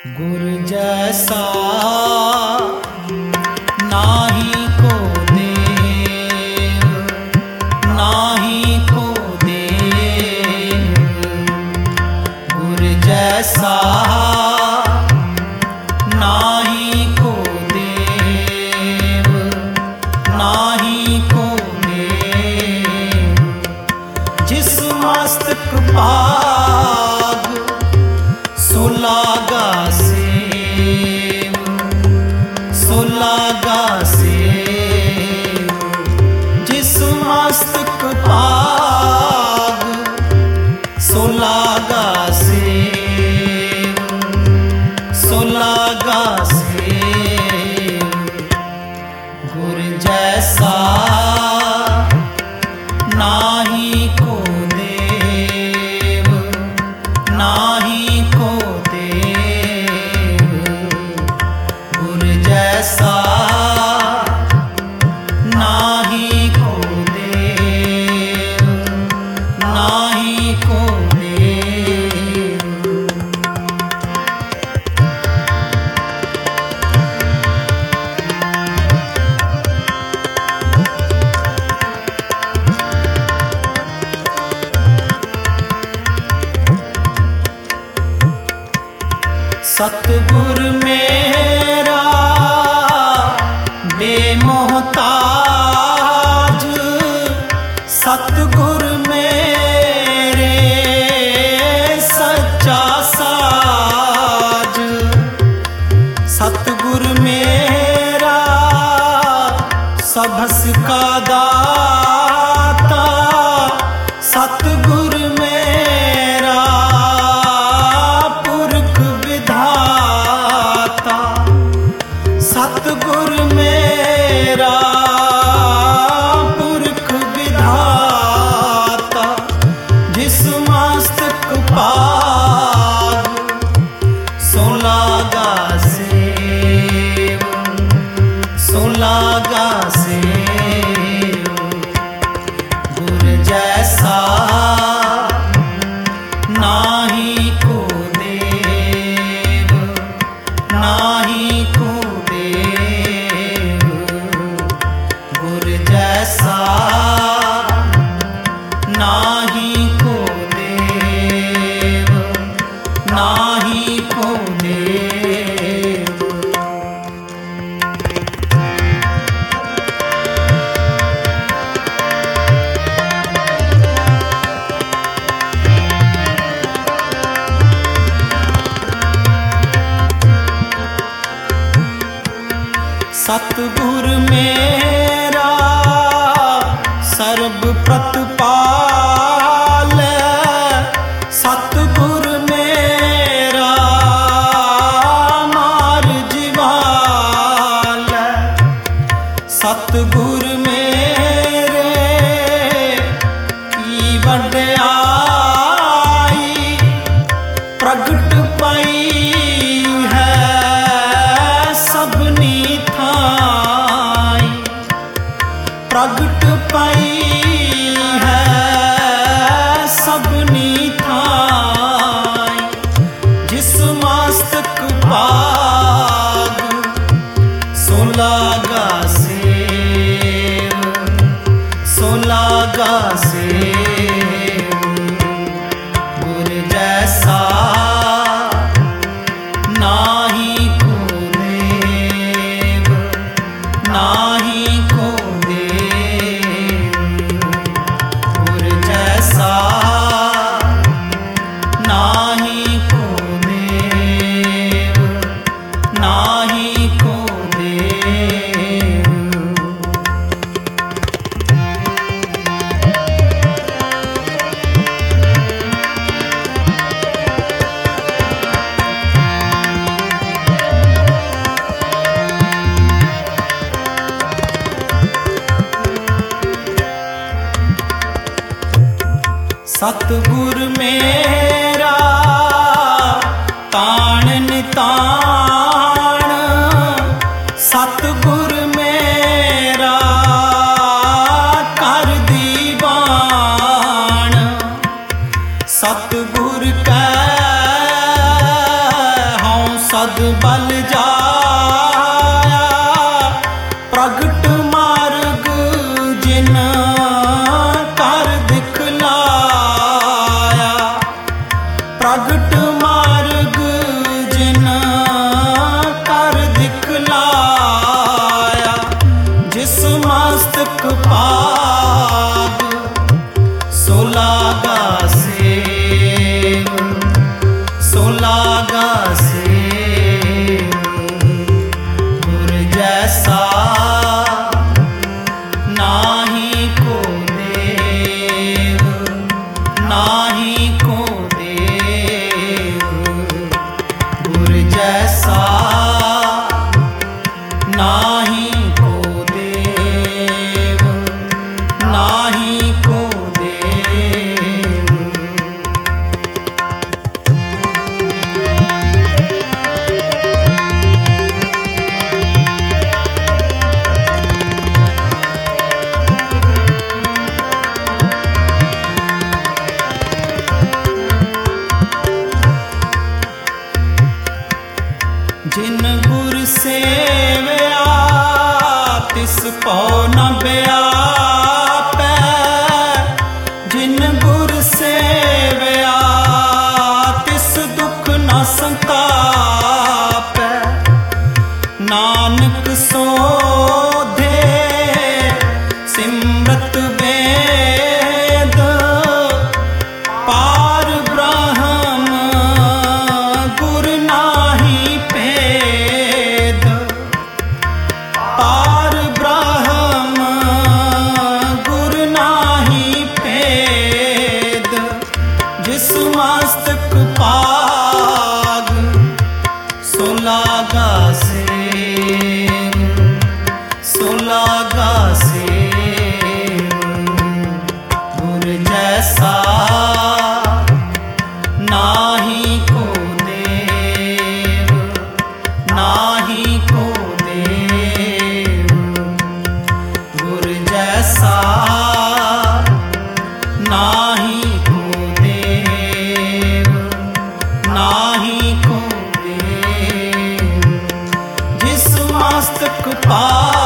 गुर जैसा नाही को देव, नाही को देव। गुर जैसा नाही को देव, नाही को देव। जिस मस्तक पाग सो लागा सेव, सो लागा सेव। जिस मस्तक पाग सो लागा सेव, सो लागा सेव। गुर जैसा नाही को देव, नाही को देव। गुर जैसा नाही को देव, नाही को देव। सतगुर मेरा बेमोहताज, सतगुर मेरे सच्चा साज। सतगुर मेरा सबस का दाता, सतगुर मेरा पुरख विधाता। सतगुर मेरा पुरख विधाता। जिस मस्तक पाग सो लागा सेव, सो लागा सेव। गुर जैसा नाही को देव, नाही को देव। गुर जैसा नाही को देव, नाही को देव। सतगुर मेरा सर्ब प्रतिपाल, सतगुर मेरा मार जीवाल। सतगुर मेरे की वड्याई प्रगट पाई है सबनी थाई। प्रगट पाई है सबनी थाई। जिस मस्तक पाग सो लागा सेव, सो लागा सेव। गुर जैसा नाही को देव, नाही को देव। गुर जैसा नाही को देव, नाही को देव। सतगुर मेरा ताण निताण, सतगुर मेरा कर दीवान। सतगुर कै हूँ तद बल जाया, प्रगट मार्ग जिन कर दिखलाया। प्रगट मार्ग जिन कर दिखलाया, जिस मस्तक पाग सो लागा सेव, सो लागा सेव। गुर जैसा नाही को देव, नाही को देव। गुर जैसा नाही को देव, नाही को देव। जिन गुर सेवया तिस पौ न व्यापै। जिन गुर सेवया तिस दुख न संतापै। नानक सोधे सिमरत वेद, पार ब्रह्म गुर नाही भेद। पार ब्रह्म गुर नाही भेद। जिस मस्तक पाग सो लागा सेव, सो लागा सेव। गुर जैसा नाही को देव, नाही को देव। गुर जैसा नाही को देव, नाही को देव। जिस मस्तक पाग